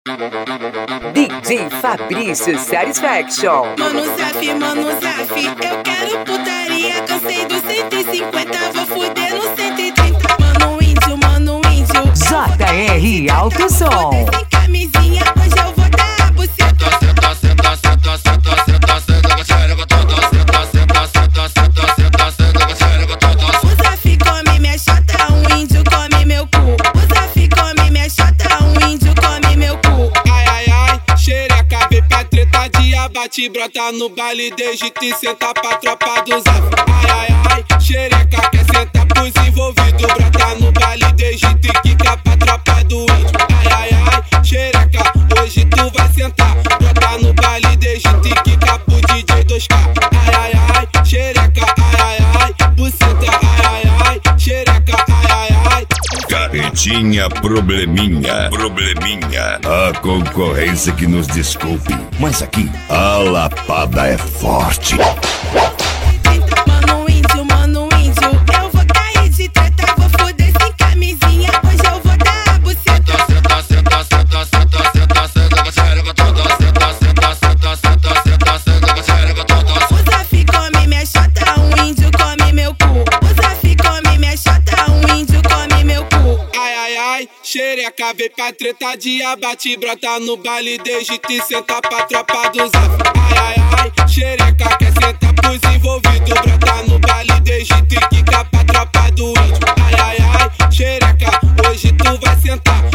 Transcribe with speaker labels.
Speaker 1: DJ Fabrício Satisfaction.
Speaker 2: Mano Zaf, eu quero putaria. Cansei do 150, vou fuder no 130. Mano índio.
Speaker 1: JR Alto Som.
Speaker 2: Sem camisinha, hoje eu vou dar a buceta. O Zaf come minha chota, um índio come meu cu. O Zaf come minha chota, um índio come meu cu.
Speaker 3: Ai, xereca, vem pra treta de abate. Brota no baile, desde te senta pra tropa do Zaf. Ai, xereca, quer sentar pros envolvidos. Brota no baile, desde te quica pra tropa do índio. Ai, xereca, hoje tu vai sentar. Brota no baile, desde te quica pro DJ 2K. Ai, xereca, buceta, xereca,
Speaker 4: Carretinha, probleminha. A concorrência que nos desculpe, mas aqui a lapada é forte.
Speaker 2: Mano índio, eu vou cair de treta, vou foder sem camisinha, hoje eu vou dar a buceta. O Zaf come minha chota, um índio come meu cu. O Zaf come minha chota, um índio come meu cu.
Speaker 3: Ai, xereca, vem pra treta de abate. Brota no baile, desde te senta pra tropa do Zaf. Ai, xereca, quer sentar pros envolvidos. Brota no baile, desde te quica pra tropa do índio. Ai, xereca, hoje tu vai sentar.